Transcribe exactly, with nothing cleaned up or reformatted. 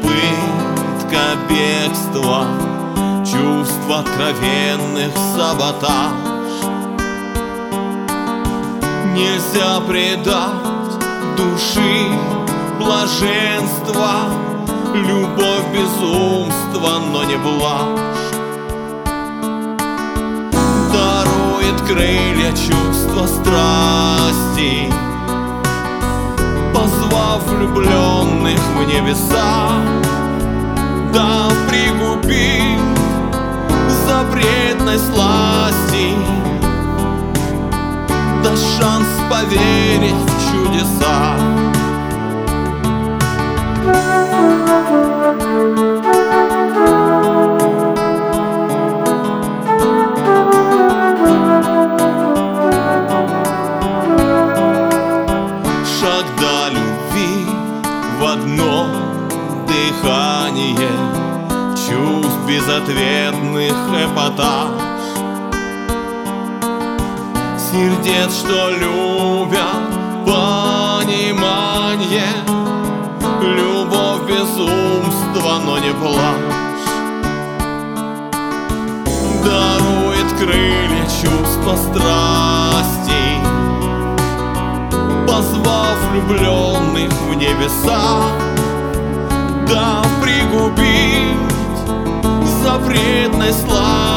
пытка бегства, чувств откровенных саботаж. Нельзя предать души блаженства, любовь безумства, но не блажь. Дарует крылья чувства страсти, позвав влюбленных в небеса, да пригубить запретной сласти, да шанс поверить в чудеса. Шаг до любви в одно дыхание, чувств безответных эпатаж. Сердец, что любят понимание, любовь безумства, но не плачь. Дарует крылья чувства страсти, позвав влюбленных в небеса, да пригубить запретной славы,